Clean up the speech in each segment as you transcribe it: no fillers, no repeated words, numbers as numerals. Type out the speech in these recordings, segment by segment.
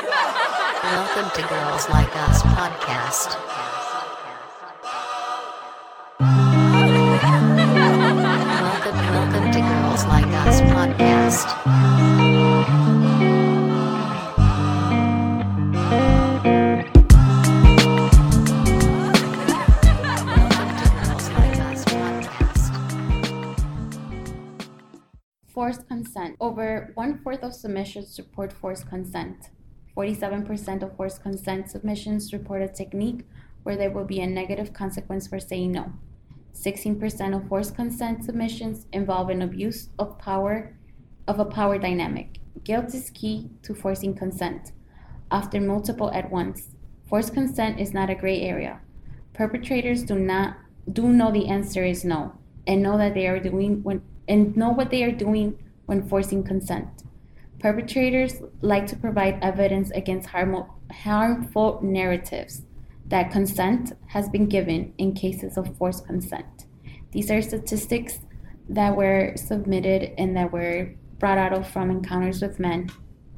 Welcome to Girls Like Us podcast. Welcome to Girls Like Us podcast. Forced consent. Over 1/4 of submissions report forced consent. 47% of forced consent submissions report a technique where there will be a negative consequence for saying no. 16% of forced consent submissions involve an abuse of a power dynamic. Guilt is key to forcing consent. Often multiple at once. Forced consent is not a gray area. Perpetrators do know the answer is no and know what they are doing when forcing consent. Perpetrators like to provide evidence against harmful narratives that consent has been given in cases of forced consent. These are statistics that were submitted and that were brought out from encounters with men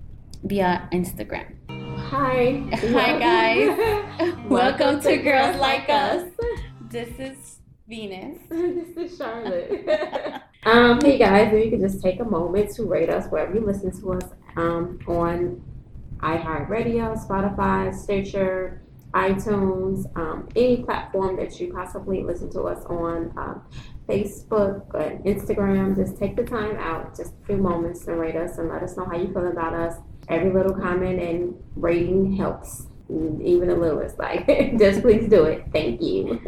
via Instagram. Hi. Hi guys. Welcome to Girls Like Us. This is Venus. This is Charlotte. Hey guys, if you could just take a moment to rate us wherever you listen to us on iHeartRadio, Spotify, Stitcher, iTunes, any platform that you possibly listen to us on, Facebook, Instagram. Just take the time out, just a few moments, and rate us and let us know how you feel about us. Every little comment and rating helps. Even the littlest, like, just please do it. Thank you.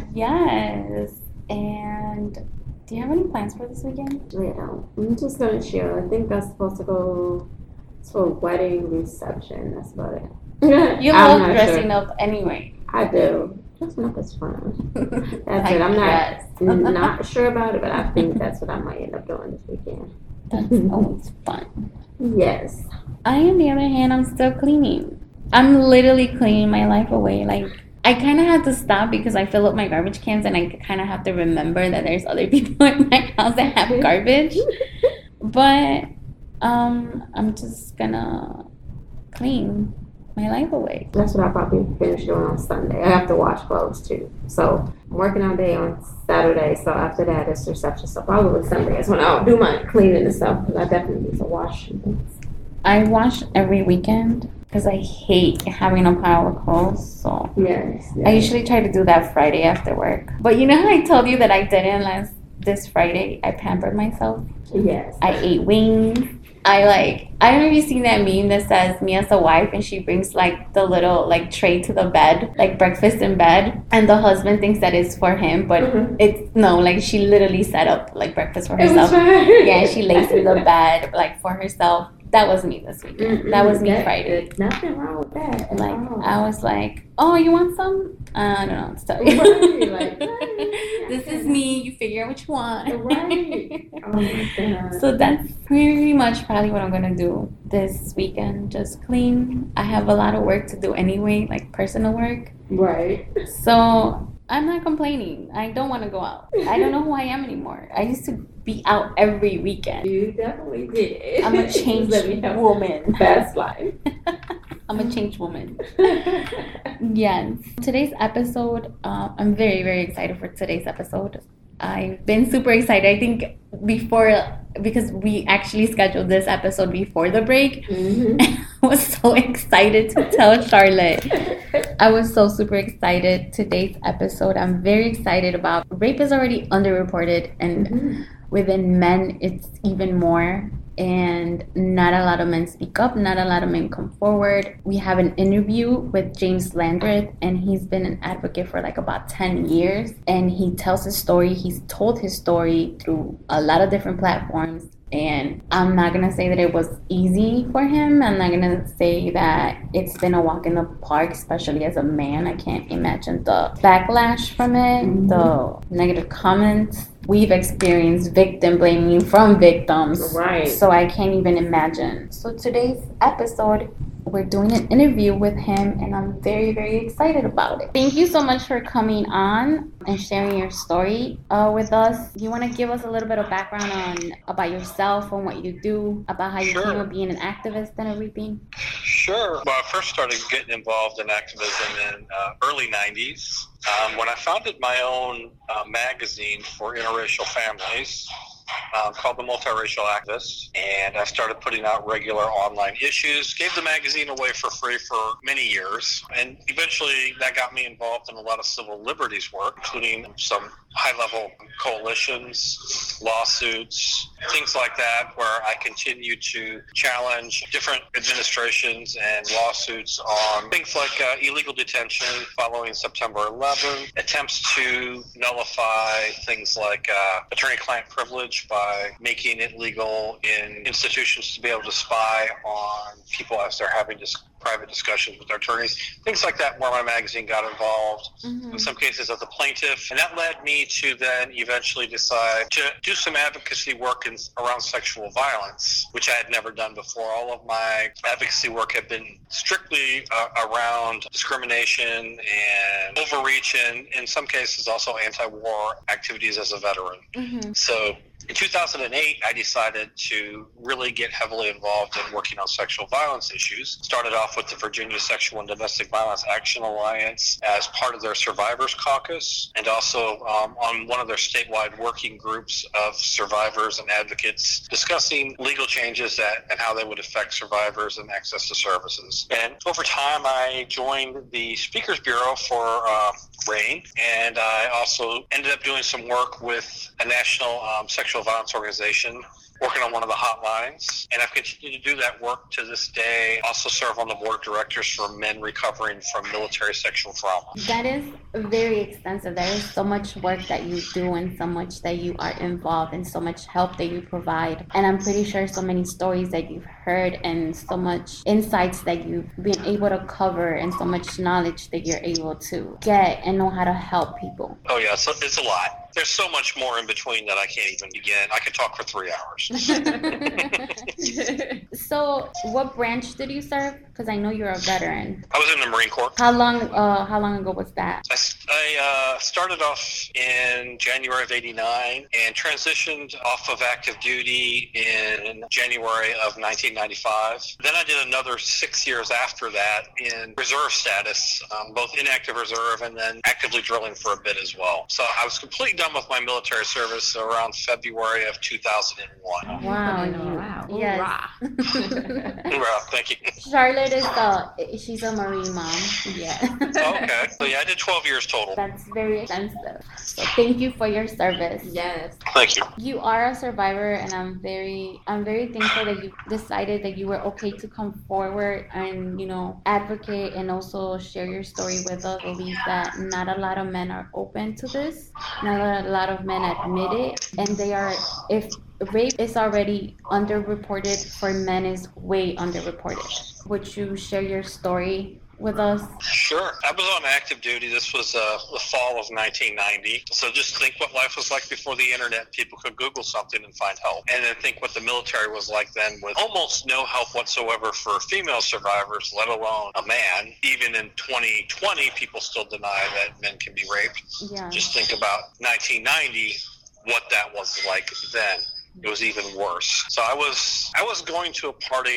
Yes. And do you have any plans for this weekend? Yeah, I'm just gonna chill. I think I'm supposed to go to a wedding reception. That's about it. You love dressing up anyway. I do. Dressing up is fun. That's it. I'm not sure about it, but I think that's what I might end up doing this weekend. That's always fun. Yes. I, on the other hand, I'm still cleaning. I'm literally cleaning my life away. Like, I kind of have to stop because I fill up my garbage cans and I kind of have to remember that there's other people in my house that have garbage. But I'm just gonna clean my life away. That's what I'll probably finish doing on Sunday. I have to wash clothes too. So I'm working all day on Saturday. So after that, it's reception. So probably Sunday is when I'll do my cleaning and stuff. Because I definitely need to wash and things. I wash every weekend because I hate having a pile of clothes. So yes. I usually try to do that Friday after work. But you know how I told you that I didn't this Friday? I pampered myself. Yes. I ate wings. I don't know if you've seen that meme that says me as a wife and she brings like the little like tray to the bed, like breakfast in bed, and the husband thinks that it's for him, but she literally set up like breakfast for herself. Yeah, she lays in the bed like for herself. That was me this weekend. That was me Friday. Nothing wrong with that. I was like, oh, you want some? I don't know what to tell you. Right. This is me. You figure out what you want. Right. Oh my God. So that's pretty much probably what I'm going to do this weekend. Just clean. I have a lot of work to do anyway, like personal work. Right. So I'm not complaining. I don't want to go out. I don't know who I am anymore. I used to be out every weekend. You definitely did. I'm a changed woman. Fast life. I'm a changed woman. Yes. Today's episode, I'm very, very excited for today's episode. I've been super excited. I think because we actually scheduled this episode before the break. Mm-hmm. I was so excited to tell Charlotte. I was so super excited. Today's episode, I'm very excited about. Rape is already underreported, and within men, it's even more. And not a lot of men speak up. Not a lot of men come forward. We have an interview with James Landreth, and he's been an advocate for like about 10 years. And he tells his story. He's told his story through a lot of different platforms. And I'm not going to say that it was easy for him. I'm not going to say that it's been a walk in the park, especially as a man. I can't imagine the backlash from it, the negative comments. We've experienced victim blaming from victims. Right. So I can't even imagine. So today's episode, we're doing an interview with him, and I'm very, very excited about it. Thank you so much for coming on and sharing your story with us. Do you want to give us a little bit of background about yourself and what you do, about how you came to being an activist and everything? Sure. Well, I first started getting involved in activism in early 90s when I founded my own magazine for interracial families called The Multiracial Activist, and I started putting out regular online issues, gave the magazine away for free for many years, and eventually that got me involved in a lot of civil liberties work, including some high-level coalitions, lawsuits, things like that, where I continue to challenge different administrations and lawsuits on things like illegal detention following September 11th, attempts to nullify things like attorney-client privilege by making it legal in institutions to be able to spy on people as they're having private discussions with their attorneys, things like that, where my magazine got involved, in some cases as a plaintiff. And that led me to then eventually decide to do some advocacy work around sexual violence, which I had never done before. All of my advocacy work had been strictly around discrimination and overreach, and in some cases also anti-war activities as a veteran. So in 2008, I decided to really get heavily involved in working on sexual violence issues. Started off with the Virginia Sexual and Domestic Violence Action Alliance as part of their Survivors Caucus, and also on one of their statewide working groups of survivors and advocates discussing legal changes and how they would affect survivors and access to services. And over time, I joined the Speakers Bureau for RAINN, and I also ended up doing some work with a national sexual violence organization, working on one of the hotlines, and I've continued to do that work to this day. Also serve on the board of directors for men recovering from military sexual trauma. That is very extensive. There is so much work that you do and so much that you are involved and so much help that you provide. And I'm pretty sure so many stories that you've heard and so much insights that you've been able to cover and so much knowledge that you're able to get and know how to help people. Oh yeah, so it's a lot. There's so much more in between that I can't even begin. I could talk for 3 hours. So what branch did you serve? Because I know you're a veteran. I was in the Marine Corps. How long ago was that? I started off in January of '89 and transitioned off of active duty in January of 1995. Then I did another 6 years after that in reserve status, both inactive reserve and then actively drilling for a bit as well. So I was completely done with my military service around February of 2001. Wow. Yes. Well, thank you. Charlotte she's a Marine mom. Yeah. Okay. So yeah, I did 12 years total. That's very extensive. So thank you for your service. Yes. Thank you. You are a survivor, and I'm very thankful that you decided that you were okay to come forward and, advocate and also share your story with us. I believe that not a lot of men are open to this. Not a lot of men admit it, and if rape is already underreported, for men is way underreported. Would you share your story with us? Sure. I was on active duty. This was the fall of 1990. So just think what life was like before the internet. People could Google something and find help. And then think what the military was like then, with almost no help whatsoever for female survivors, let alone a man. Even in 2020, people still deny that men can be raped. Yeah. Just think about 1990, what that was like then. It was even worse. So I was going to a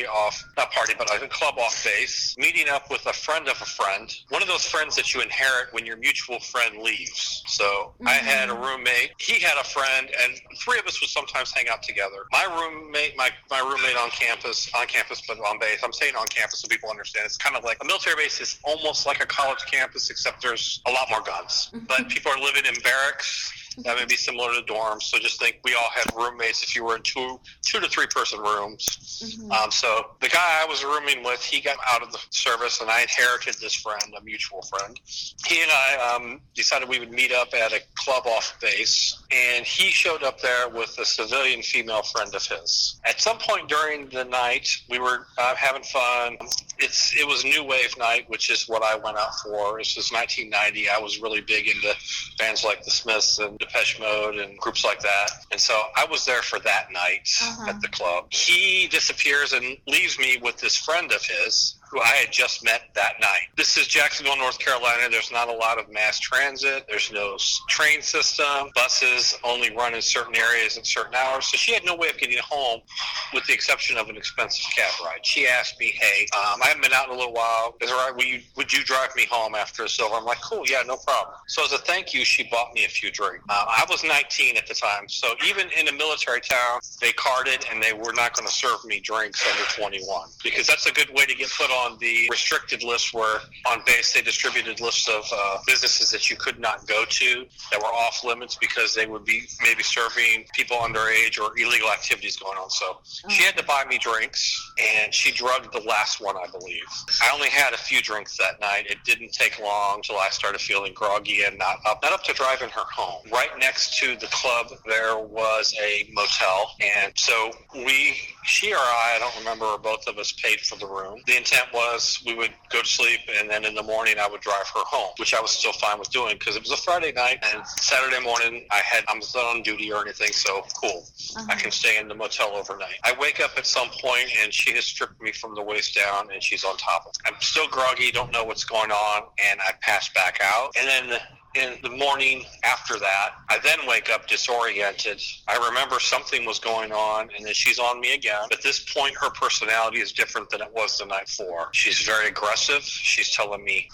club off base, meeting up with a friend of a friend, one of those friends that you inherit when your mutual friend leaves. So I had a roommate, he had a friend, and 3 of us would sometimes hang out together. My roommate on campus, but on base. I'm saying on campus so people understand. It's kind of like a military base is almost like a college campus, except there's a lot more guns. But people are living in barracks. That may be similar to dorms. So just think we all had roommates if you were in two to 3 person rooms. So the guy I was rooming with, he got out of the service, and I inherited this friend, a mutual friend. He and I decided we would meet up at a club off base, and he showed up there with a civilian female friend of his. At some point during the night, we were having fun. It was New Wave night, which is what I went out for. This was 1990. I was really big into bands like The Smiths and Depeche Mode and groups like that. And so I was there for that night at the club. He disappears and leaves me with this friend of his who I had just met that night. This is Jacksonville, North Carolina. There's not a lot of mass transit. There's no train system. Buses only run in certain areas at certain hours. So she had no way of getting home with the exception of an expensive cab ride. She asked me, hey, I haven't been out in a little while. Is it all right? Would you drive me home after it's over? I'm like, cool, yeah, no problem. So as a thank you, she bought me a few drinks. I was 19 at the time, so even in a military town, they carded and they were not going to serve me drinks under 21, because that's a good way to get put on the restricted list, where on base they distributed lists of businesses that you could not go to that were off limits because they would be maybe serving people underage or illegal activities going on. So she had to buy me drinks, and she drugged the last one, I believe. I only had a few drinks that night. It didn't take long until I started feeling groggy and not up to driving her home. Right next to the club, there was a motel, and so she or I don't remember, or both of us paid for the room. The intent was we would go to sleep, and then in the morning I would drive her home, which I was still fine with doing because it was a Friday night, and Saturday morning I'm not on duty or anything, so cool. I can stay in the motel overnight. I wake up at some point, and she has stripped me from the waist down, and she's on top of me. I'm still groggy, don't know what's going on, and I pass back out. And then in the morning after that, I then wake up disoriented. I remember something was going on, and then she's on me again. At this point, her personality is different than it was the night before. She's very aggressive. She's telling me,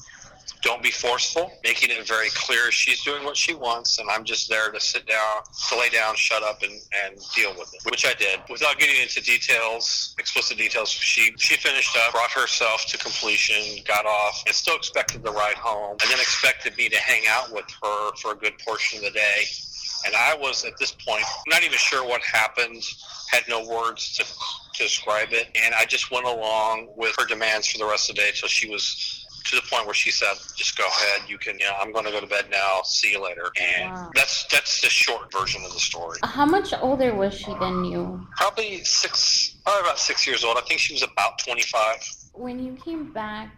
don't be forceful, making it very clear she's doing what she wants, and I'm just there to sit down, to lay down, shut up, and deal with it, which I did. Without getting into details, explicit details, she finished up, brought herself to completion, got off, and still expected the ride home, and then expected me to hang out with her for a good portion of the day. And I was, at this point, not even sure what happened, had no words to describe it, and I just went along with her demands for the rest of the day until she was to the point where she said, just go ahead, you can, I'm going to go to bed now, see you later. And that's the short version of the story. How much older was she than you? Probably about 6 years old. I think she was about 25. When you came back,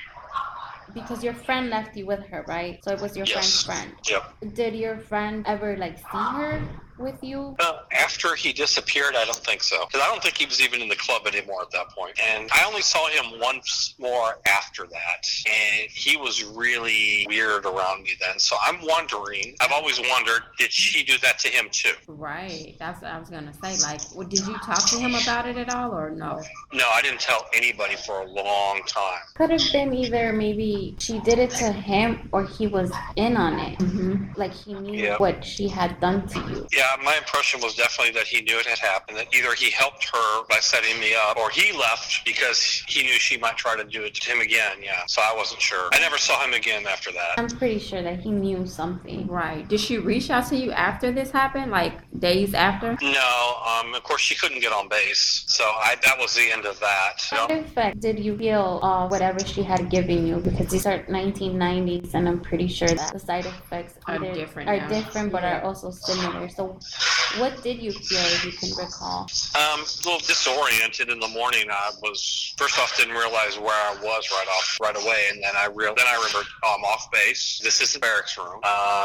because your friend left you with her, right? So it was your friend's friend. Yep. Did your friend ever see her with you? After he disappeared, I don't think so. Because I don't think he was even in the club anymore at that point. And I only saw him once more after that. And he was really weird around me then. So I'm wondering, I've always wondered, did she do that to him too? Right. That's what I was going to say. Did you talk to him about it at all, or no? No, I didn't tell anybody for a long time. Could have been either maybe she did it to him or he was in on it. Like he knew what she had done to you. Yeah, my impression was definitely that he knew it had happened, that either he helped her by setting me up, or he left because he knew she might try to do it to him again, So I wasn't sure. I never saw him again after that. I'm pretty sure that he knew something. Right. Did she reach out to you after this happened, days after? No, of course she couldn't get on base, so that was the end of that. What effect did you feel whatever she had given you? Because these are 1990s, and I'm pretty sure that the side effects are different, but are also similar. So what did you feel, if you can recall? A little disoriented in the morning. I was, first off, didn't realize where I was right away, and then I remembered I'm off base. This is the barracks room.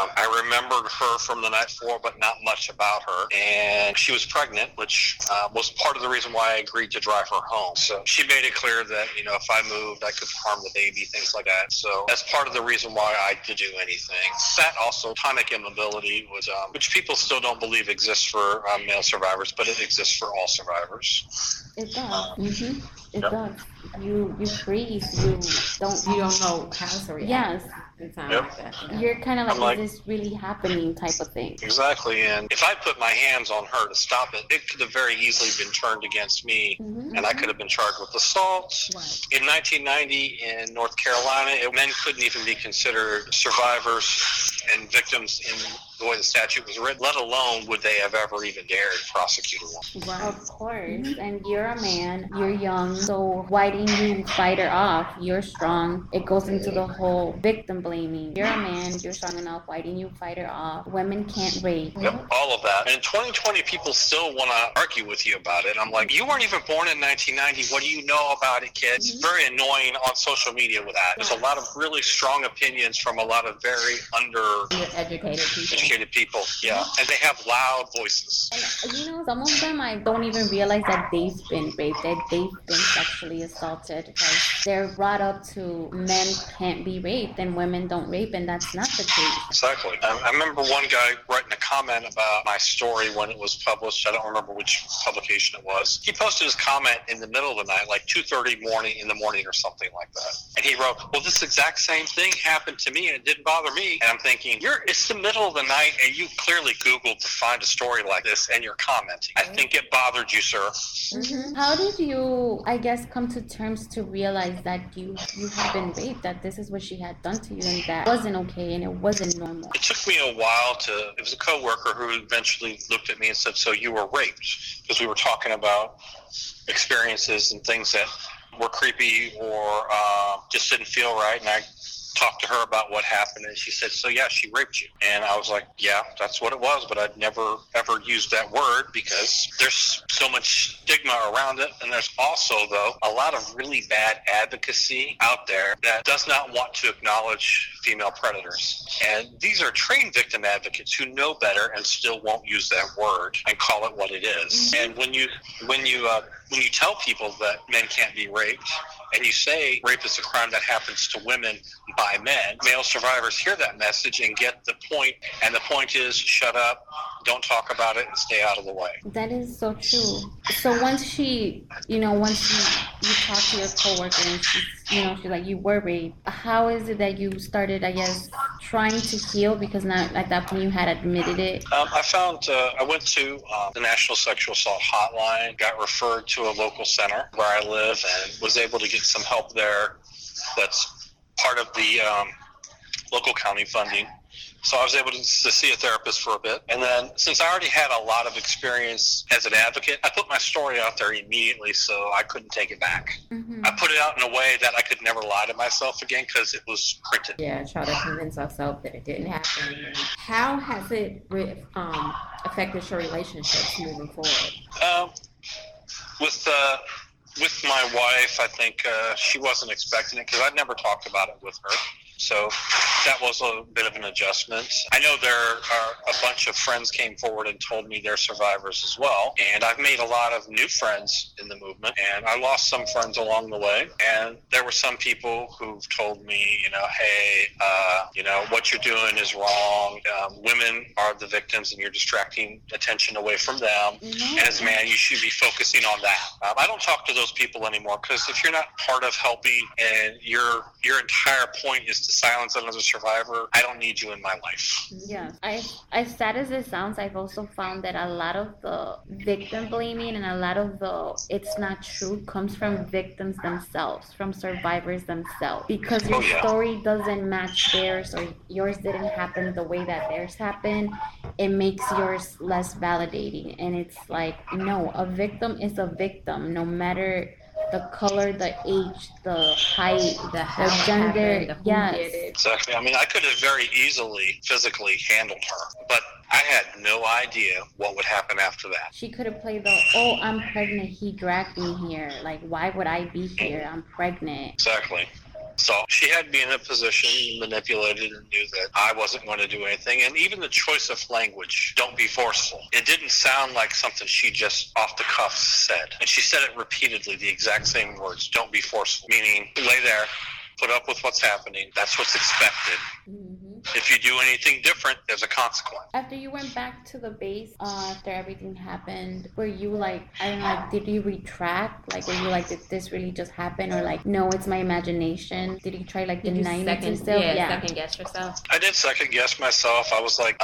I remembered her from the night before, but not much about her. And she was pregnant, which was part of the reason why I agreed to drive her home. So she made it clear that, if I moved, I could harm the baby, things like that. So that's part of the reason why I did do anything. That also, tonic immobility was, which people still don't believe exists for male survivors, but it exists for all survivors. It does. It does. You freeze. You don't know how to react. Yes. Like that. You're kind of like, is this really happening type of thing. Exactly. And if I put my hands on her to stop it, it could have very easily been turned against me, and I could have been charged with assault. Right. In 1990 in North Carolina, men couldn't even be considered survivors and victims in the way the statute was written, let alone would they have ever even dared prosecute one. Right. Of course. And you're a man, you're young, so why didn't you fight her off? You're strong. It goes into the whole victim blaming. You're a man, you're strong enough, why didn't you fight her off? Women can't rape. Yep, all of that. And in 2020, people still want to argue with you about it. I'm like, you weren't even born in 1990. What do you know about it, kids? It's very annoying on social media with that. There's a lot of really strong opinions from a lot of very older, educated people. Yeah, and they have loud voices. And some of them I don't even realize that they've been raped, that they've been sexually assaulted, because they're brought up to men can't be raped and women don't rape, and that's not the case. Exactly. I remember one guy writing a comment about my story when it was published. I don't remember which publication it was. He posted his comment in the middle of the night, like 2:30 in the morning or something like that. And he wrote, well, this exact same thing happened to me and it didn't bother me. And I'm thinking, it's the middle of the night and you clearly Googled to find a story like this and you're commenting. I think it bothered you, sir. Mm-hmm. How did you, I guess, come to terms to realize that you had been raped, that this is what she had done to you and that wasn't okay and it wasn't normal? It took me a while it was a coworker who eventually looked at me and said, so you were raped? Because we were talking about experiences and things that were creepy or just didn't feel right. And I talked to her about what happened, and she said, so yeah, she raped you. And I was like, yeah, that's what it was, but I'd never ever used that word because there's so much stigma around it. And there's also, though, a lot of really bad advocacy out there that does not want to acknowledge female predators. And these are trained victim advocates who know better and still won't use that word and call it what it is. And when you tell people that men can't be raped, and you say rape is a crime that happens to women by men, male survivors hear that message and get the point, and the point is shut up, don't talk about it, and stay out of the way. That is so true. So once you talk to your coworker and she's like, you were raped, how is it that you started, I guess, trying to heal, because now at that point you had admitted it? I went to the National Sexual Assault Hotline, got referred to a local center where I live, and was able to get some help there. That's part of the local county funding. So I was able to see a therapist for a bit. And then since I already had a lot of experience as an advocate, I put my story out there immediately so I couldn't take it back. Mm-hmm. I put it out in a way that I could never lie to myself again because it was printed. Yeah, try to convince ourselves that it didn't happen. How has it affected your relationships moving forward? With my wife, I think she wasn't expecting it because I'd never talked about it with her. So that was a bit of an adjustment. I know there are a bunch of friends came forward and told me they're survivors as well. And I've made a lot of new friends in the movement. And I lost some friends along the way. And there were some people who've told me, hey, what you're doing is wrong. Women are the victims and you're distracting attention away from them. Mm-hmm. And as a man, you should be focusing on that. I don't talk to those people anymore because if you're not part of helping and your entire point is to silence another survivor, I don't need you in my life. Yeah. As sad as it sounds, I've also found that a lot of the victim blaming and a lot of the it's not true comes from victims themselves, from survivors themselves. Because your story doesn't match theirs or yours didn't happen the way that theirs happened, it makes yours less validating. And it's like, no, a victim is a victim, no matter the color, the age, the height, the gender. Yes. Exactly. I mean, I could have very easily physically handled her, but I had no idea what would happen after that. She could have played I'm pregnant, he dragged me here. Like, why would I be here? I'm pregnant. Exactly. So she had me in a position, manipulated, and knew that I wasn't going to do anything. And even the choice of language, don't be forceful. It didn't sound like something she just off the cuff said. And she said it repeatedly, the exact same words, don't be forceful, meaning lay there, put up with what's happening. That's what's expected. Mm-hmm. If you do anything different, there's a consequence. After you went back to the base, after everything happened, were you like, did you retract? Like, were you like, did this really just happen? Or like, no, it's my imagination? Did you try like denying it to yourself? Second guess yourself. I did second guess myself. I was like,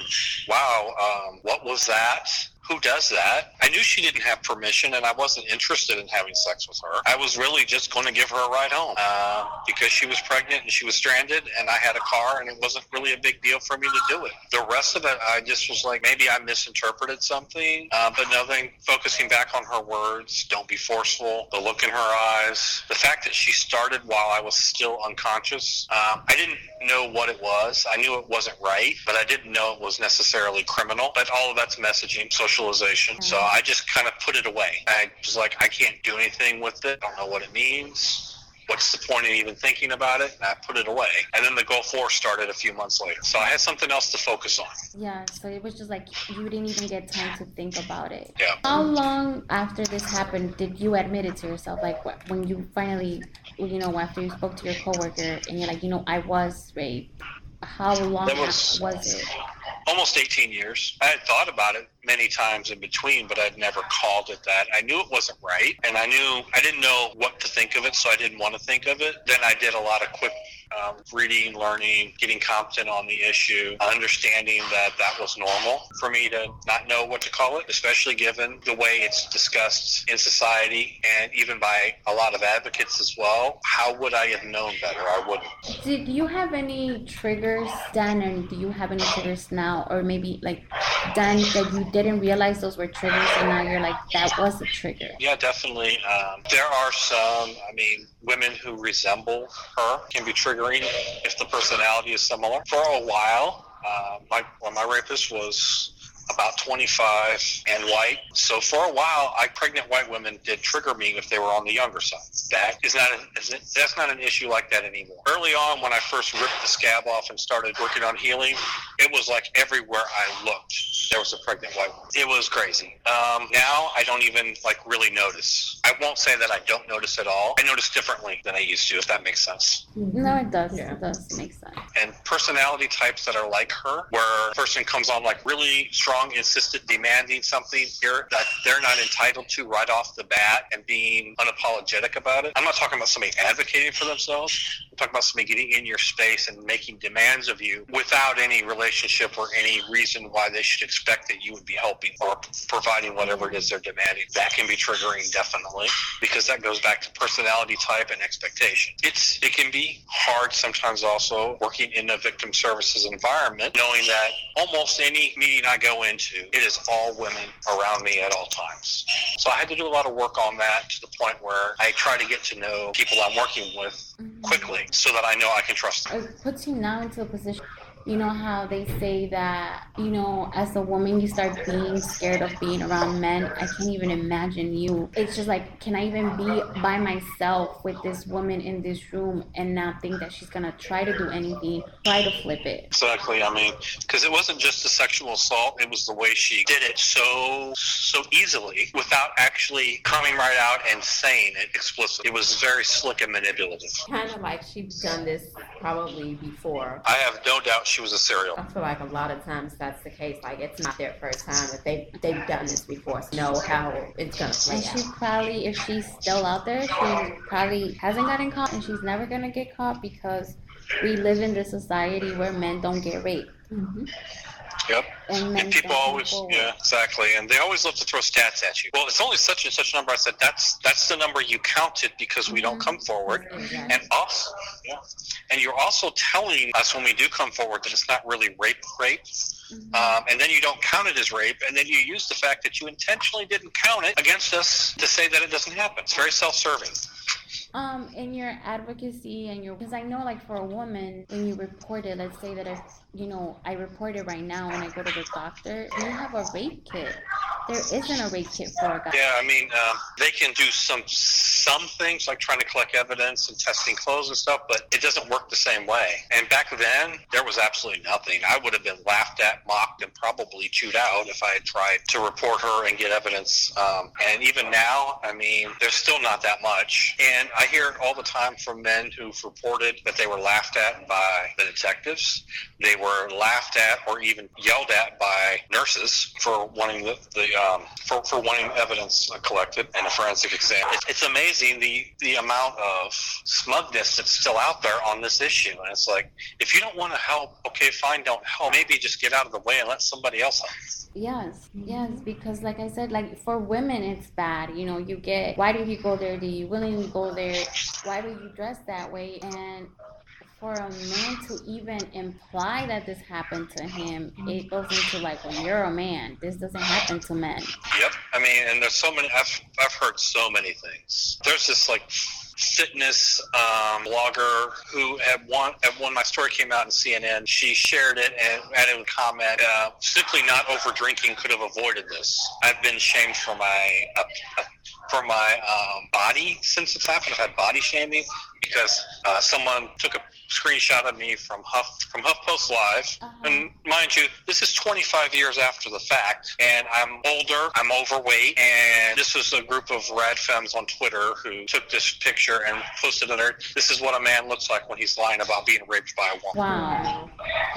what was that? Who does that? I knew she didn't have permission, and I wasn't interested in having sex with her. I was really just going to give her a ride home because she was pregnant and she was stranded, and I had a car, and it wasn't really a big deal for me to do it. The rest of it, I just was like, maybe I misinterpreted something, but nothing. Focusing back on her words, don't be forceful, the look in her eyes, the fact that she started while I was still unconscious. I didn't know what it was. I knew it wasn't right, but I didn't know it was necessarily criminal. But all of that's messaging, socialization. So I just kind of put it away. I was like, I can't do anything with it. I don't know what it means. what's the point in even thinking about it? And I put it away. And then the Gulf War started a few months later. So I had something else to focus on. Yeah, so it was just like you didn't even get time to think about it. Yeah. How long after this happened did you admit it to yourself? Like when you finally, after you spoke to your coworker and you're like, I was raped. How long was it? Almost 18 years. I had thought about it many times in between, but I'd never called it that. I knew it wasn't right, and I didn't know what to think of it, so I didn't want to think of it. Then I did a lot of quick reading, learning, getting competent on the issue, understanding that was normal for me to not know what to call it, especially given the way it's discussed in society and even by a lot of advocates as well. How would I have known better? I wouldn't. Did you have any triggers then, and do you have any triggers now? Or maybe like then that you didn't realize those were triggers and now you're like, that was a trigger? Yeah, definitely. There are some, women who resemble her can be triggering if the personality is similar. For a while, my rapist was about 25 and white. So for a while, pregnant white women did trigger me if they were on the younger side. That's not an issue like that anymore. Early on, when I first ripped the scab off and started working on healing, it was like everywhere I looked, there was a pregnant white woman. It was crazy. Now I don't even really notice. I won't say that I don't notice at all. I notice differently than I used to, if that makes sense. No, it does. Yeah. It does make sense. And personality types that are like her, where a person comes on really strong, insistent, demanding something here that they're not entitled to right off the bat and being unapologetic about it. I'm not talking about somebody advocating for themselves. I'm talking about somebody getting in your space and making demands of you without any relationship or any reason why they should expect that you would be helping or providing whatever it is they're demanding. That can be triggering, definitely, because that goes back to personality type and expectation. It can be hard sometimes also working in a victim services environment, knowing that almost any meeting I go into, it is all women around me at all times. So I had to do a lot of work on that to the point where I try to get to know people I'm working with quickly so that I know I can trust them. It puts you now into a position. You know how they say that, as a woman, you start being scared of being around men. I can't even imagine you. It's just like, can I even be by myself with this woman in this room and not think that she's going to try to do anything, try to flip it? Exactly. Because it wasn't just a sexual assault. It was the way she did it so easily without actually coming right out and saying it explicitly. It was very slick and manipulative. Kind of like she's done this probably before. I have no doubt she was a serial. I feel like a lot of times that's the case. Like, it's not their first time. If they've done this before, so know how it's gonna play And out. she probably, if she's still out there, she probably hasn't gotten caught, and she's never gonna get caught because we live in this society where men don't get raped. Mm-hmm. Yep. And people always, yeah, exactly. And they always love to throw stats at you. Well, it's only such and such a number. I said, that's the number you counted because we don't come forward. Exactly. And also, and you're also telling us when we do come forward that it's not really rape. And then you don't count it as rape. And then you use the fact that you intentionally didn't count it against us to say that it doesn't happen. It's very self-serving. In your advocacy and because I know, like, for a woman, when you report it, let's say that if, I report it right now when I go to the doctor, you have a rape kit. There isn't a rape kit for a guy. Yeah, they can do some things like trying to collect evidence and testing clothes and stuff, but it doesn't work the same way. And back then, there was absolutely nothing. I would have been laughed at, mocked, and probably chewed out if I had tried to report her and get evidence. And even now, there's still not that much. And I hear it all the time from men who've reported that they were laughed at by the detectives. They were laughed at or even yelled at by nurses for wanting for wanting evidence collected and a forensic exam. It's amazing the amount of smugness that's still out there on this issue. And it's like, if you don't want to help, okay, fine, don't help. Maybe just get out of the way and let somebody else help. Yes, because like I said, like, for women it's bad. You get, why did you go there? Did you willingly go there? Why do you dress that way? And for a man to even imply that this happened to him, it goes into like, well, you're a man. This doesn't happen to men. Yep. And there's so many, I've heard so many things. There's this fitness blogger who when my story came out in CNN, she shared it and added a comment, simply not over drinking could have avoided this. I've been shamed for my for my body since it's happened. I've had body shaming because someone took a screenshot of me from HuffPost Live. And mind you, this is 25 years after the fact, and I'm older, I'm overweight, and this was a group of rad femmes on Twitter who took this picture and posted it there. This is what a man looks like when he's lying about being raped by a woman. Wow.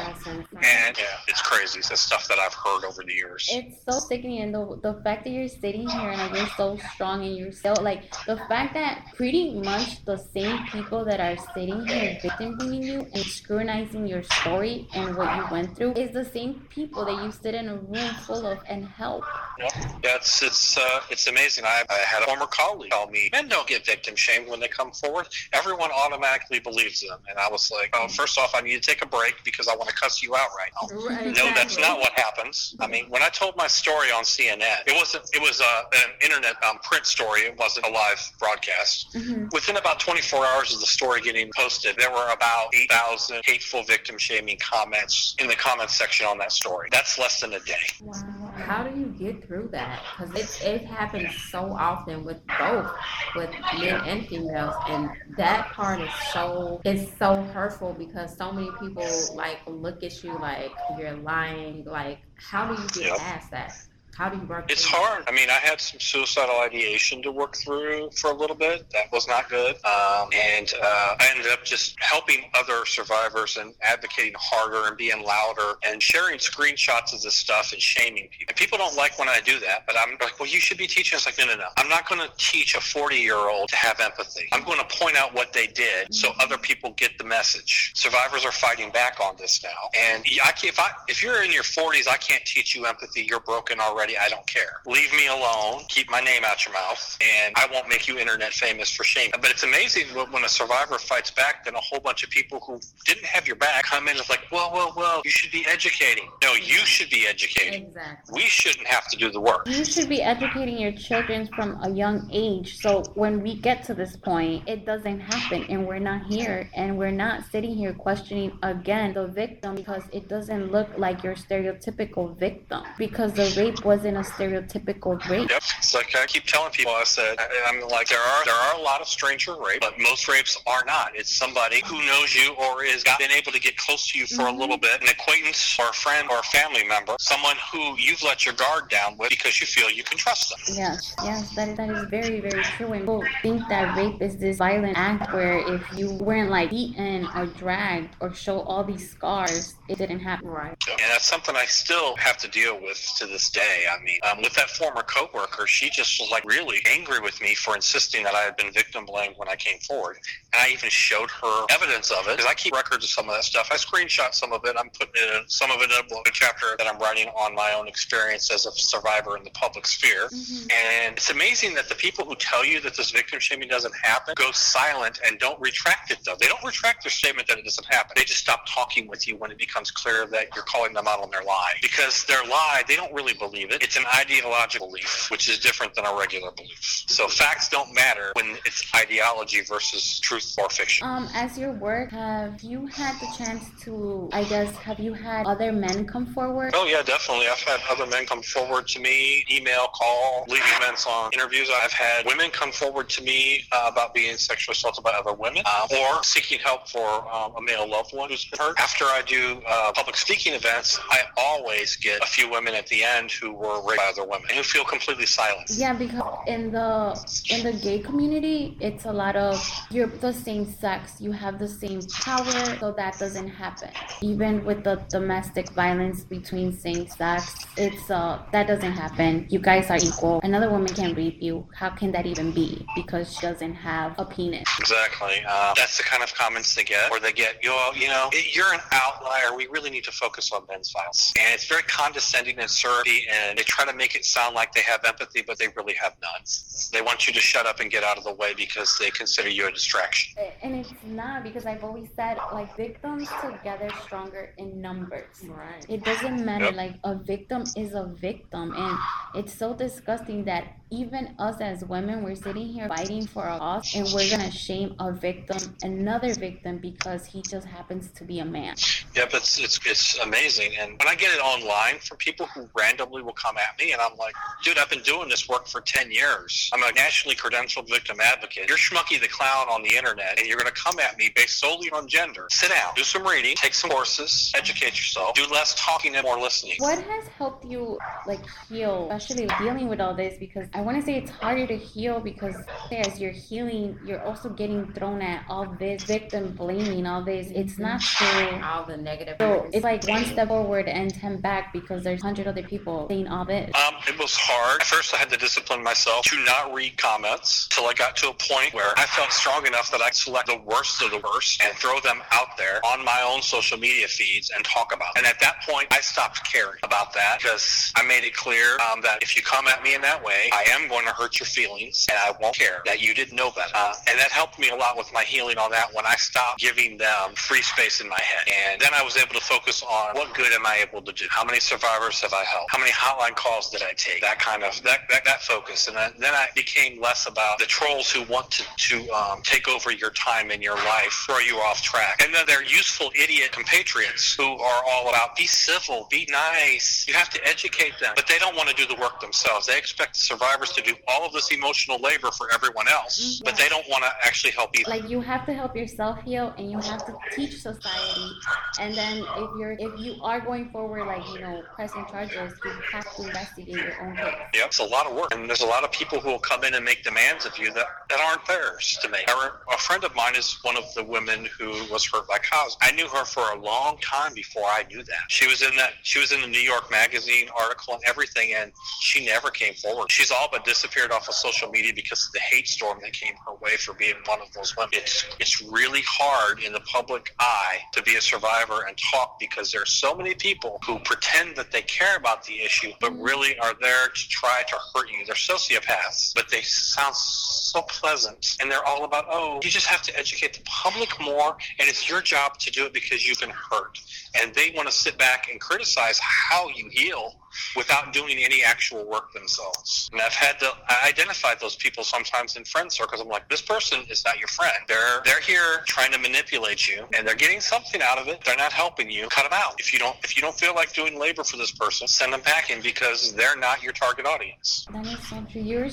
And yeah, it's crazy. It's stuff that I've heard over the years. It's so sickening, and the fact that you're sitting here and like you're so strong and you're still like the fact that pretty much the same people that are sitting here victim blaming you and scrutinizing your story and what you went through is the same people that you sit in a room full of and help. Yep. Yeah, it's amazing. I had a former colleague tell me, men don't get victim shamed when they come forward. Everyone automatically believes them. And I was like, oh, first off, I need to take a break because I want to cuss you out right now. Right, no, exactly. That's not what happens. I mean, when I told my story on CNN, it was an internet print story. It wasn't a live broadcast. Within about 24 hours of the story getting posted, there were about 8,000 hateful victim shaming comments in the comments section on that story. That's less than a day. Wow. How do you get through that? Because it happens so often with both, with men and females, and that part is so hurtful because so many people like look at you like you're lying. Like, how do you get past that? How do you work? It's hard. I mean, I had some suicidal ideation to work through for a little bit. That was not good. And I ended up just helping other survivors and advocating harder and being louder and sharing screenshots of this stuff and shaming people. And people don't like when I do that, but I'm like, well, you should be teaching us. Like, no. I'm not going to teach a 40-year-old to have empathy. I'm going to point out what they did so other people get the message. Survivors are fighting back on this now. And if you're in your 40s, I can't teach you empathy. You're broken already. I don't care. Leave me alone. Keep my name out your mouth, and I won't make you internet famous for shame. But it's amazing when a survivor fights back, then a whole bunch of people who didn't have your back come in and like, well, you should be educating. No, you should be educating. Exactly. We shouldn't have to do the work. You should be educating your children from a young age. So when we get to this point, it doesn't happen, and we're not here, and we're not sitting here questioning again the victim because it doesn't look like your stereotypical victim because the rape wasn't a stereotypical rape. Yep. It's like I keep telling people, I'm like, there are a lot of stranger rape, but most rapes are not. It's somebody who knows you or has been able to get close to you for a little bit, an acquaintance or a friend or a family member, someone who you've let your guard down with because you feel you can trust them. Yes, that is very, very true. And people think that rape is this violent act where if you weren't like beaten or dragged or show all these scars, it didn't happen. Right. And that's something I still have to deal with to this day. I mean, with that former coworker, she just was like really angry with me for insisting that I had been victim blamed when I came forward. And I even showed her evidence of it because I keep records of some of that stuff. I screenshot some of it. I'm putting some of it in a chapter that I'm writing on my own experience as a survivor in the public sphere. And it's amazing that the people who tell you that this victim shaming doesn't happen go silent and don't retract it, though. They don't retract their statement that it doesn't happen. They just stop talking with you when it becomes clear that you're calling them out on their lie. Because their lie, they don't really believe it. It's an ideological belief, which is different than a regular belief. So facts don't matter when it's ideology versus truth or fiction. As your work, have you had the chance to, have you had other men come forward? Oh, yeah, definitely. I've had other men come forward to me, email, call, leave events on interviews. I've had women come forward to me about being sexually assaulted by other women or seeking help for a male loved one who's been hurt. After I do public speaking events, I always get a few women at the end who were raped by other women and who feel completely silent. Yeah, because in the gay community, it's a lot of you're the same sex, you have the same power, so that doesn't happen. Even with the domestic violence between same sex, it's that doesn't happen. You guys are equal. Another woman can rape you. How can that even be? Because she doesn't have a penis. Exactly. That's the kind of comments they get, where they get, you're an outlier. We really need to focus on men's violence. And it's very condescending and syrupy, and they try to make it sound like they have empathy, but they really have none. They want you to shut up and get out of the way because they consider you a distraction. And it's not, because I've always said, like, victims together stronger in numbers. Right. It doesn't matter. Like, a victim is a victim. And it's so disgusting that even us as women, we're sitting here fighting for a cause, and we're going to shame a victim, another victim, because he just happens to be a man. Yeah, but it's amazing. And when I get it online from people who randomly will come at me, and I'm like, dude, I've been doing this work for 10 years. I'm a nationally credentialed victim advocate. You're Schmucky the Clown on the internet, and you're going to come at me based solely on gender. Sit down, do some reading, take some courses, educate yourself, do less talking and more listening. What has helped you heal, especially dealing with all this? Because I want to say it's harder to heal because as you're healing, you're also getting thrown at all this victim blaming, all this. It's not true. All the negative. So it's like one step forward and 10 back because there's 100 other people saying all this. It was hard. At first, I had to discipline myself to not read comments till I got to a point where I felt strong enough that I could select the worst of the worst and throw them out there on my own social media feeds and talk about it. And at that point, I stopped caring about that because I made it clear that if you come at me in that way, I am going to hurt your feelings and I won't care that you didn't know better. And that helped me a lot with my healing on that when I stopped giving them free space in my head. And then I was able to focus on what good am I able to do? How many survivors have I helped? How many hotline calls did I take? That kind of, that focus. And then I became less about the trolls who want to take over your time in your life, throw you off track. And then they're useful idiot compatriots who are all about be civil, be nice. You have to educate them. But they don't want to do the work themselves. They expect the survivors to do all of this emotional labor for everyone else, but they don't want to actually help either. Like you have to help yourself heal and you have to teach society. And then if you are going forward, pressing charges, you have to investigate your own case. Yep, it's a lot of work. And there's a lot of people who will come in and make demands of you that aren't theirs to make. A friend of mine is one of the women who was hurt by Cosby. I knew her for a long time before I knew that. She was in the New York Magazine article and everything, and she never came forward. She's all but disappeared off of social media because of the hate storm that came her way for being one of those women. It's really hard in the public eye to be a survivor and talk because there's so many people who pretend that they care about the issue but really are there to try to hurt you. They're sociopaths, but they sound so pleasant, and they're all about, you just have to educate the public more, and it's your job to do it because you've been hurt. And they want to sit back and criticize how you heal without doing any actual work themselves. And I've had to identify those people sometimes in friend circles. I'm like, this person is not your friend. They're here trying to manipulate you, and they're getting something out of it. They're not helping you. Cut them out. If you don't feel like doing labor for this person, send them packing because they're not your target audience. That is so true. You're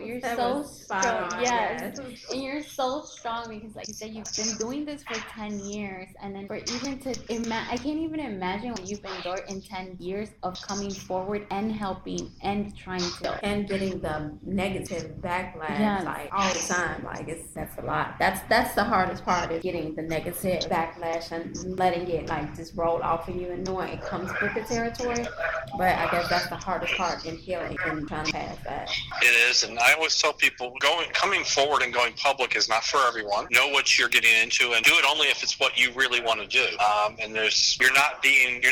so strong. Yes. And you're so strong because, like you said, you've been doing this for 10 years, and then for even to I can't even imagine what you've endured in 10 years of coming forward and helping and trying to and getting the negative backlash all the time. That's a lot. That's the hardest part, is getting the negative backlash and letting it just roll off of you and knowing it comes with the territory. But I guess that's the hardest part in healing and trying to pass that. It is, and I always tell people coming forward and going public is not for everyone. Know what you're getting into and do it only if it's what you really want to do. And you're not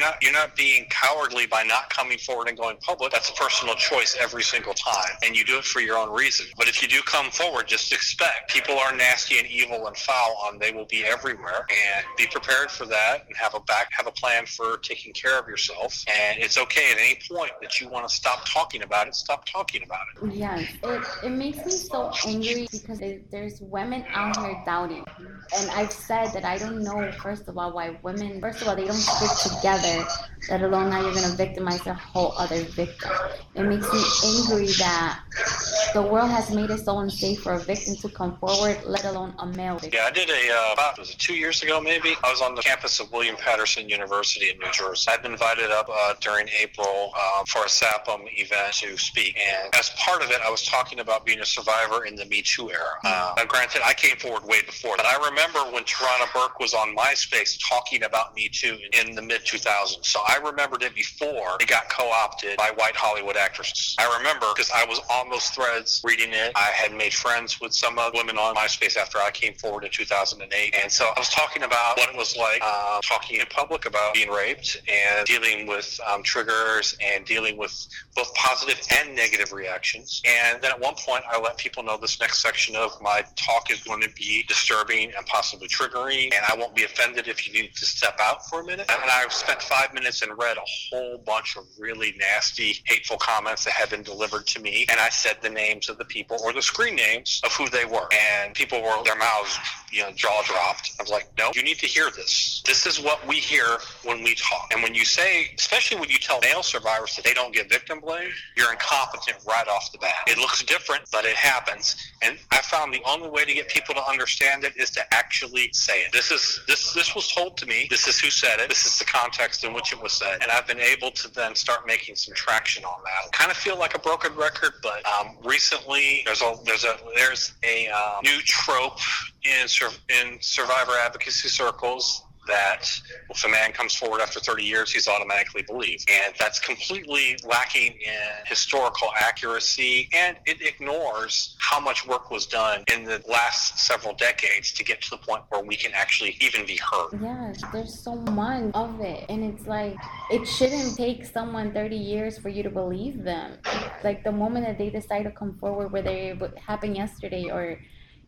being cowardly by not coming forward and going public. That's a personal choice every single time, and you do it for your own reason. But if you do come forward, just expect people are nasty and evil and foul, and they will be everywhere. And be prepared for that, and have a plan for taking care of yourself. And it's okay at any point that you want to stop talking about it. Stop talking about it. Yes, it makes me so angry because there's women out here doubting, and I've said that I don't know. First of all, why women? First of all, they don't stick together. Let alone now you're gonna victimize a whole other victim. It makes me angry that the world has made it so unsafe for a victim to come forward, let alone a male victim. Yeah, I did about 2 years ago maybe. I was on the campus of William Patterson University in New Jersey. I'd been invited up during April for a SAPM event to speak, and as part of it, I was talking about being a survivor in the Me Too era. Now, granted, I came forward way before, but I remember when Tarana Burke was on MySpace talking about Me Too in the mid-2000s. So I remembered it before it got co-opted by white Hollywood actresses. I remember because I was on those threads reading it. I had made friends with some of the women on MySpace after I came forward in 2008. And so I was talking about what it was like talking in public about being raped and dealing with triggers and dealing with both positive and negative reactions. And then at one point, I let people know this next section of my talk is going to be disturbing and possibly triggering, and I won't be offended if you need to step out for a minute. And I spent 5 minutes and read a whole bunch of really nasty, hateful comments that had been delivered to me, and I said the names of the people or the screen names of who they were, and people were, their mouths jaw dropped. I was like, no, you need to hear this. This is what we hear when we talk. And when you say, especially when you tell male survivors that they don't get victim blamed, you're incompetent right off the bat. It looks different, but it happens. And I found the only way to get people to understand it is to actually say it. This was told to me. This is who said it. This is the context in which it was said. And I've been able to then start making some traction on that. I kind of feel like a broken record, but recently there's a new trope in survivor advocacy circles that if a man comes forward after 30 years, he's automatically believed. And that's completely lacking in historical accuracy, and it ignores how much work was done in the last several decades to get to the point where we can actually even be heard. Yes, there's so much of it, and it's like, it shouldn't take someone 30 years for you to believe them. Like the moment that they decide to come forward, whether it happened yesterday or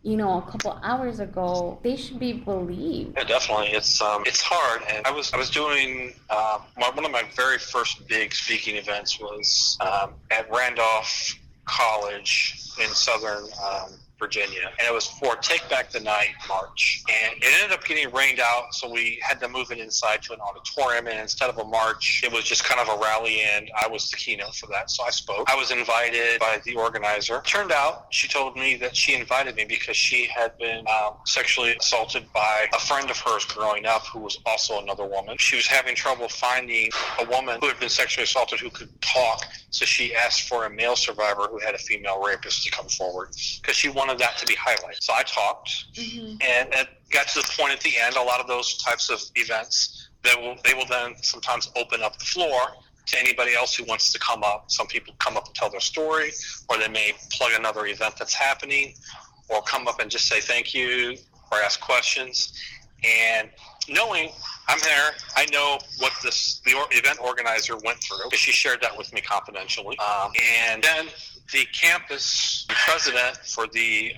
a couple hours ago, they should be believed. Yeah, definitely. It's hard. And I was doing one of my very first big speaking events was at Randolph College in Southern Virginia, and it was for Take Back the Night March, and it ended up getting rained out, so we had to move it inside to an auditorium, and instead of a march, it was just kind of a rally, and I was the keynote for that, so I spoke. I was invited by the organizer. Turned out, she told me that she invited me because she had been sexually assaulted by a friend of hers growing up who was also another woman. She was having trouble finding a woman who had been sexually assaulted who could talk, so she asked for a male survivor who had a female rapist to come forward because she wanted that to be highlighted. So I talked, and it got to the point at the end, a lot of those types of events, they will then sometimes open up the floor to anybody else who wants to come up. Some people come up and tell their story, or they may plug another event that's happening, or come up and just say thank you, or ask questions. And knowing I'm there, I know what the event organizer went through, because she shared that with me confidentially. And then the campus president for the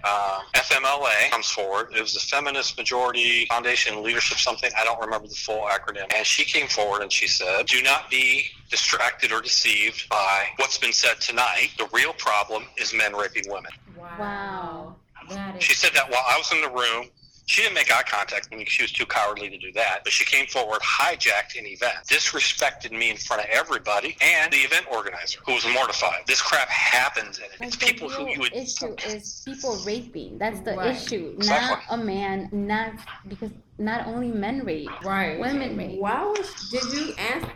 FMLA comes forward. It was the Feminist Majority Foundation Leadership something. I don't remember the full acronym. And she came forward and she said, do not be distracted or deceived by what's been said tonight. The real problem is men raping women. Wow. She said that while I was in the room. She didn't make eye contact with me because she was too cowardly to do that. But she came forward, hijacked an event, disrespected me in front of everybody, and the event organizer, who was mortified. This crap happens, and it's people who you would... The issue is people raping. That's the issue. Exactly. Not a man, because not only men rape, women rape. Did you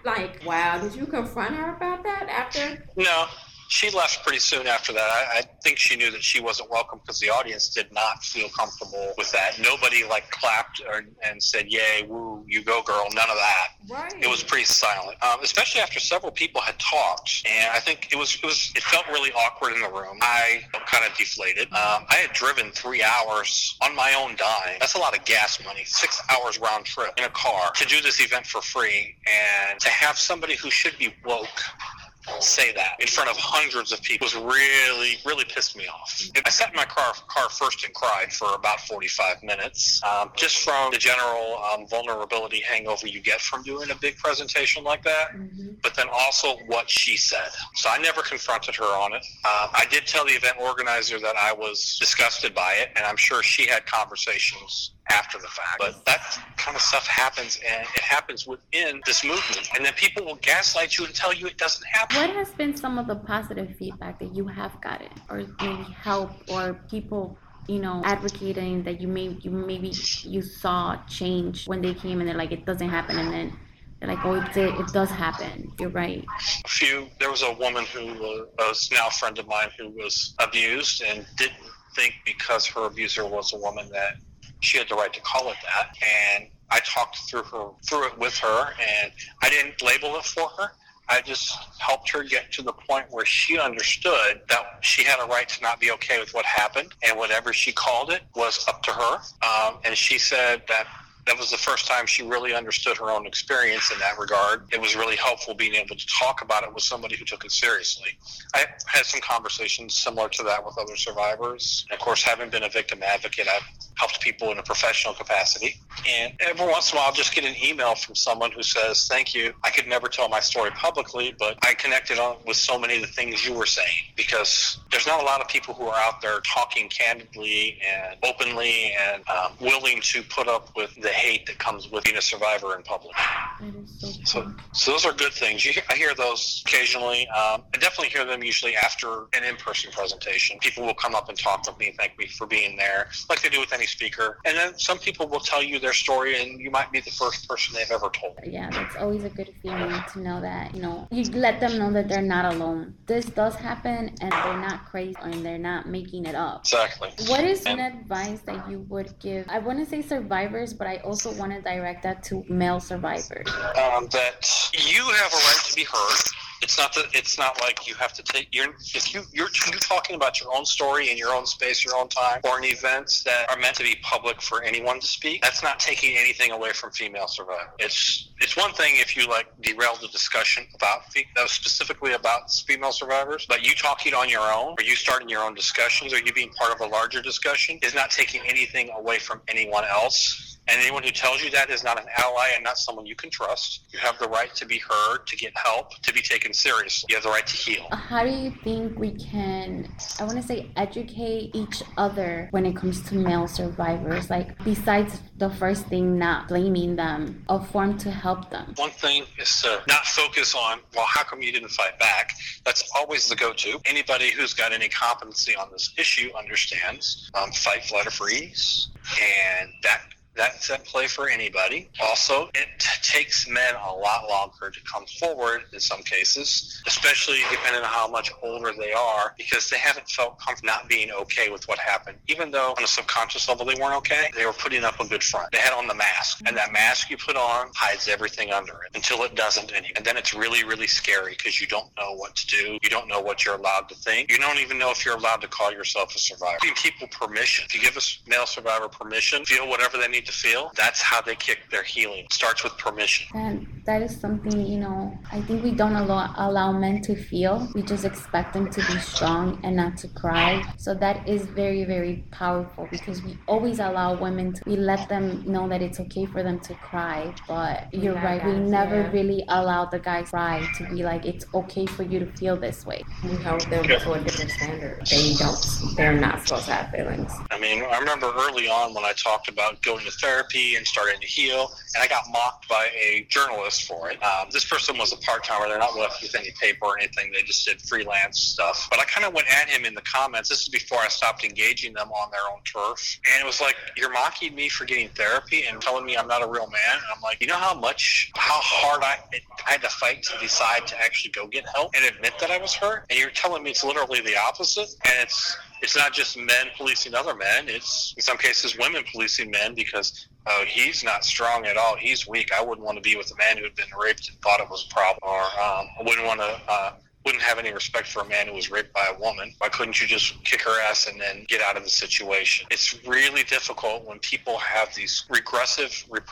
ask, did you confront her about that after? No. She left pretty soon after that. I think she knew that she wasn't welcome because the audience did not feel comfortable with that. Nobody clapped and said, yay, woo, you go girl, none of that. Right. It was pretty silent, especially after several people had talked. And I think it felt really awkward in the room. I kind of deflated. I had driven 3 hours on my own dime. That's a lot of gas money, 6 hours round trip in a car to do this event for free. And to have somebody who should be woke say that in front of hundreds of people was really, really pissed me off. I sat in my car first and cried for about 45 minutes, just from the general vulnerability hangover you get from doing a big presentation like that, but then also what she said. So I never confronted her on it. I did tell the event organizer that I was disgusted by it, and I'm sure she had conversations after the fact. But that kind of stuff happens, and it happens within this movement. And then people will gaslight you and tell you it doesn't happen. What has been some of the positive feedback that you have gotten, or maybe help, or people, advocating that you saw change when they came and they're like, it doesn't happen, and then they're like, oh, it does happen. You're right. There was a woman who was now a friend of mine who was abused and didn't think because her abuser was a woman that she had the right to call it that. And I talked through it with her, and I didn't label it for her. I just helped her get to the point where she understood that she had a right to not be okay with what happened, and whatever she called it was up to her. And she said that was the first time she really understood her own experience in that regard. It was really helpful being able to talk about it with somebody who took it seriously. I had some conversations similar to that with other survivors. And of course, having been a victim advocate, I've helped people in a professional capacity. And every once in a while, I'll just get an email from someone who says, thank you. I could never tell my story publicly, but I connected on with so many of the things you were saying, because there's not a lot of people who are out there talking candidly and openly and willing to put up with the hate that comes with being a survivor in public. That is so cool. So those are good things. I hear those occasionally. I definitely hear them usually after an in-person presentation. People will come up and talk with me, thank me for being there, like they do with any speaker. And then some people will tell you their story, and you might be the first person they've ever told. Yeah, that's always a good feeling to know that, you know, you let them know that they're not alone. This does happen, and they're not crazy, and they're not making it up. Exactly. What is an advice that you would give? I want to say survivors, but I also want to direct that to male survivors. That you have a right to be heard. It's not like you have to take if you're talking about your own story in your own space, your own time, or in events that are meant to be public for anyone to speak. That's not taking anything away from female survivors. It's one thing if you like derail the discussion specifically about female survivors, but you talking on your own, or you starting your own discussions, or you being part of a larger discussion is not taking anything away from anyone else. And anyone who tells you that is not an ally and not someone you can trust. You have the right to be heard, to get help, to be taken seriously. You have the right to heal. How do you think we can, I want to say, educate each other when it comes to male survivors? Like, besides the first thing, not blaming them, a form to help them. One thing is to not focus on, well, how come you didn't fight back? That's always the go-to. Anybody who's got any competency on this issue understands fight, flight, or freeze. And that's at play for anybody. Also, it takes men a lot longer to come forward in some cases, especially depending on how much older they are, because they haven't felt comfortable not being okay with what happened. Even though on a subconscious level they weren't okay, they were putting up a good front. They had on the mask, and that mask you put on hides everything under it until it doesn't anymore. And then it's really, really scary because you don't know what to do. You don't know what you're allowed to think. You don't even know if you're allowed to call yourself a survivor. Giving people permission. If you give a male survivor permission, feel whatever they need to feel, that's how they kick their healing. It starts with permission. And that is something, you know, I think we don't allow men to feel. We just expect them to be strong and not to cry. So that is very, very powerful, because we always allow women to, we let them know that it's okay for them to cry. But you're right, we never really allow the guys to cry, to be like, it's okay for you to feel this way. We hold them to a different standard. They're not supposed to have feelings. I mean, I remember early on when I talked about going to therapy and starting to heal, and I got mocked by a journalist for it. This person was a part-timer. They're not with any paper or anything. They just did freelance stuff. But I kind of went at him in the comments. This is before I stopped engaging them on their own turf. And it was like, you're mocking me for getting therapy and telling me I'm not a real man. And I'm like, you know how hard I had to fight to decide to actually go get help and admit that I was hurt? And you're telling me it's literally the opposite? And it's not just men policing other men. It's, in some cases, women policing men because, oh, he's not strong at all. He's weak. I wouldn't want to be with a man who had been raped and thought it was a problem. Or I wouldn't have any respect for a man who was raped by a woman. Why couldn't you just kick her ass and then get out of the situation? It's really difficult when people have these repressive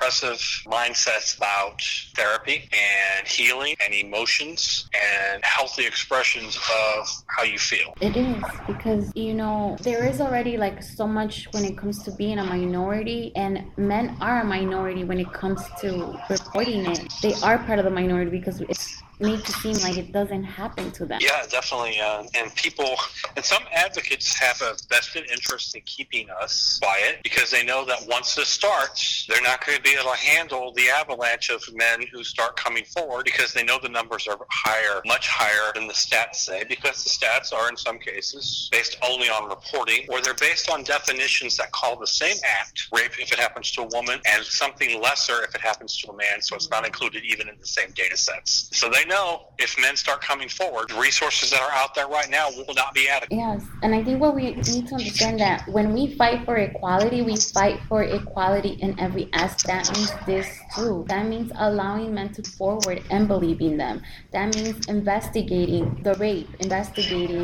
mindsets about therapy and healing and emotions and healthy expressions of how you feel. It is, because, you know, there is already like so much when it comes to being a minority, and men are a minority when it comes to reporting it. They are part of the minority because it's made to seem like it doesn't happen to them. Yeah, definitely. And some advocates have a vested interest in keeping us quiet because they know that once this starts, they're not going to be able to handle the avalanche of men who start coming forward, because they know the numbers are higher, much higher than the stats say, because the stats are in some cases based only on reporting, or they're based on definitions that call the same act rape if it happens to a woman and something lesser if it happens to a man, so it's not included even in the same data sets. So they know if men start coming forward, the resources that are out there right now will not be adequate. Yes, and I think what we need to understand that when we fight for equality, we fight for equality in every aspect. That means this too. That means allowing men to forward and believing them. That means investigating the rape, investigating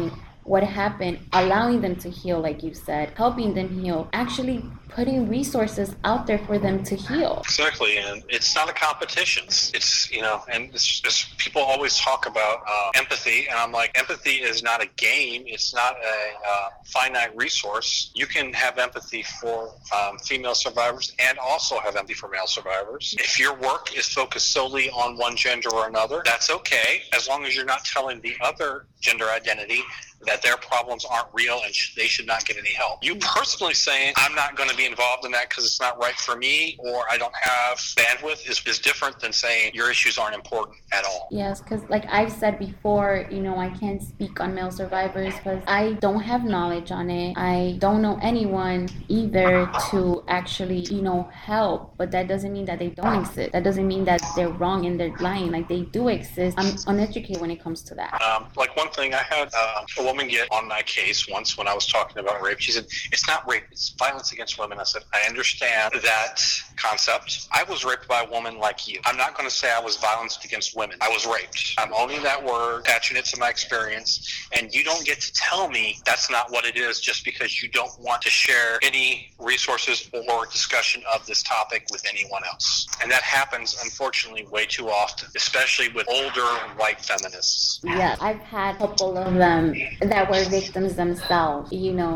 what happened, allowing them to heal, like you said, helping them heal, actually putting resources out there for them to heal. Exactly, and it's not a competition. It's and it's people always talk about empathy, and I'm like, empathy is not a game. It's not a finite resource. You can have empathy for female survivors and also have empathy for male survivors. If your work is focused solely on one gender or another, that's okay, as long as you're not telling the other gender identity that their problems aren't real and they should not get any help. You personally saying, I'm not going to be involved in that because it's not right for me, or I don't have bandwidth, is different than saying your issues aren't important at all. Yes, because like I've said before, I can't speak on male survivors because I don't have knowledge on it. I don't know anyone either to actually, help. But that doesn't mean that they don't exist. That doesn't mean that they're wrong and they're lying. Like, they do exist. I'm uneducated when it comes to that. Like one thing, I had a woman get on my case once when I was talking about rape. She said, it's not rape, it's violence against women. I said, I understand that concept. I was raped by a woman like you. I'm not going to say I was violenced against women. I was raped. I'm owning that word, attaching it to my experience, and you don't get to tell me that's not what it is just because you don't want to share any resources or discussion of this topic with anyone else. And that happens, unfortunately, way too often, especially with older white feminists. Yeah, I've had a couple of them that were victims themselves,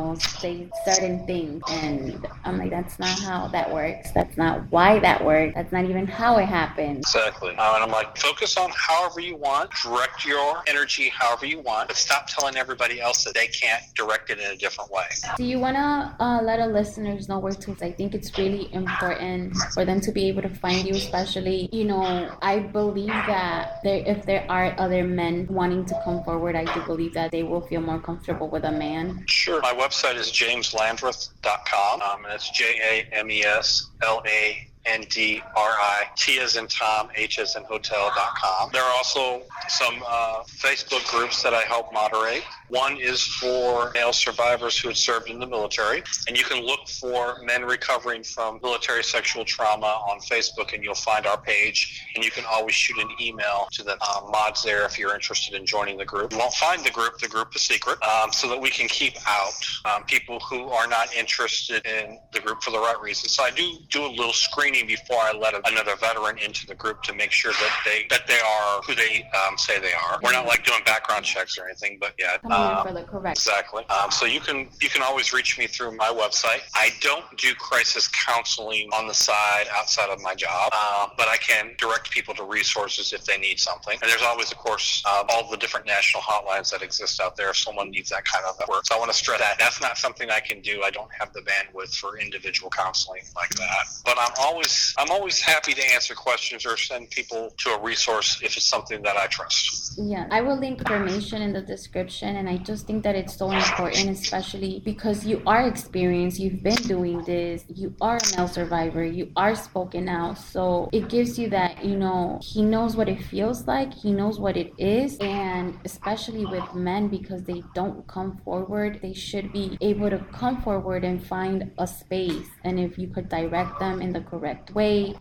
say certain things, and I'm like, that's not how that works. That's not why that works. That's not even how it happened. Exactly. And I'm like, focus on however you want, direct your energy however you want, but stop telling everybody else that they can't direct it in a different way. Do you want to let our listeners know where to? I think it's really important for them to be able to find you, especially, I believe that if there are other men wanting to come forward, I do believe that they will feel more comfortable with a man. Sure. My website is jameslandreth.com, and it's JamesLandri, T as in Tom, H as in hotel.com. There are also some Facebook groups that I help moderate. One is for male survivors who had served in the military, and you can look for men recovering from military sexual trauma on Facebook, and you'll find our page, and you can always shoot an email to the mods there if you're interested in joining the group. You won't find the group is secret, so that we can keep out people who are not interested in the group for the right reasons. So I do a little screening before I let another veteran into the group to make sure that they are who they say they are. We're not like doing background checks or anything, but yeah. For the correct. Exactly. So you can always reach me through my website. I don't do crisis counseling on the side outside of my job, but I can direct people to resources if they need something. And there's always, of course, all the different national hotlines that exist out there if someone needs that kind of work. So I want to stress that that's not something I can do. I don't have the bandwidth for individual counseling like that. But I'm always happy to answer questions or send people to a resource if it's something that I trust. Yeah, I will link information in the description, and I just think that it's so important, especially because you are experienced, you've been doing this, you are a male survivor, you are spoken out, so it gives you that, he knows what it feels like, he knows what it is, and especially with men, because they don't come forward, they should be able to come forward and find a space, and if you could direct them in the correct way,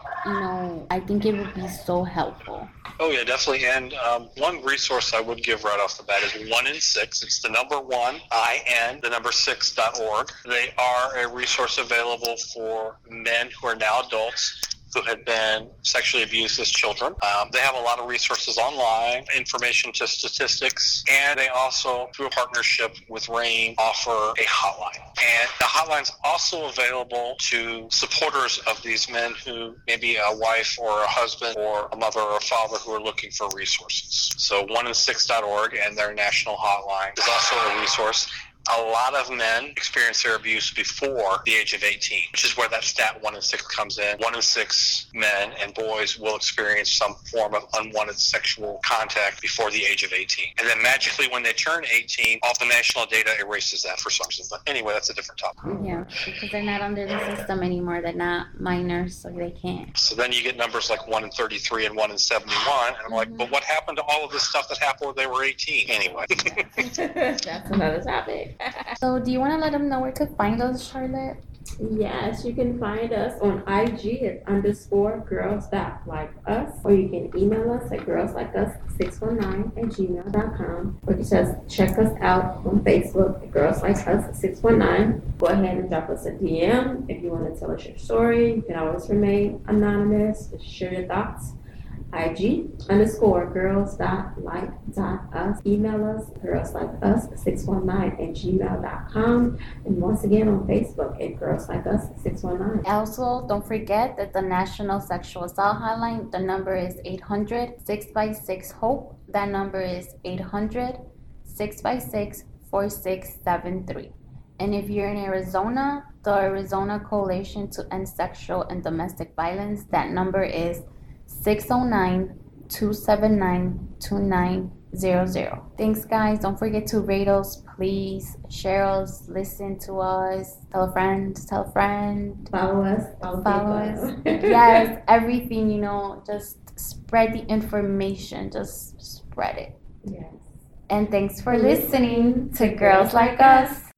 I think it would be so helpful. Oh yeah, definitely. And one resource I would give right off the bat is 1 in 6. It's the number 1, IN, the number 6.org. They are a resource available for men who are now adults who had been sexually abused as children. They have a lot of resources online, information to statistics, and they also, through a partnership with RAIN, offer a hotline. And the hotline's also available to supporters of these men who maybe a wife or a husband or a mother or a father who are looking for resources. So 1in6.org and their national hotline is also a resource. A lot of men experience their abuse before the age of 18, which is where that stat 1 in 6 comes in. 1 in 6 men and boys will experience some form of unwanted sexual contact before the age of 18. And then magically when they turn 18, all the national data erases that for some reason. But anyway, that's a different topic. Yeah, because they're not under the system anymore. They're not minors, so they can't. So then you get numbers like 1 in 33 and 1 in 71. And I'm like, but what happened to all of this stuff that happened when they were 18? Anyway. That's another topic. So do you want to let them know where to find us, Charlotte? Yes, you can find us on IG at _girls.likeus, or you can email us at girlslikeus619@gmail.com, or you just check us out on Facebook at girlslikeus619. Go ahead and drop us a DM if you want to tell us your story. You can always remain anonymous. Just share your thoughts. IG _girls.like.us. Email us girlslikeus619@gmail.com. And once again on Facebook at Girls Like Us 619. Also, don't forget that the National Sexual Assault Hotline, the number is 800-656-HOPE. That number is 800-656-4673. And if you're in Arizona, the Arizona Coalition to End Sexual and Domestic Violence, that number is 609-279-2900. Thanks, guys. Don't forget to rate us, please. Share us, listen to us, tell a friend, Follow us. follow us. Yes, everything, just spread the information. Just spread it. Yes. And thanks for listening to Girls Like Us.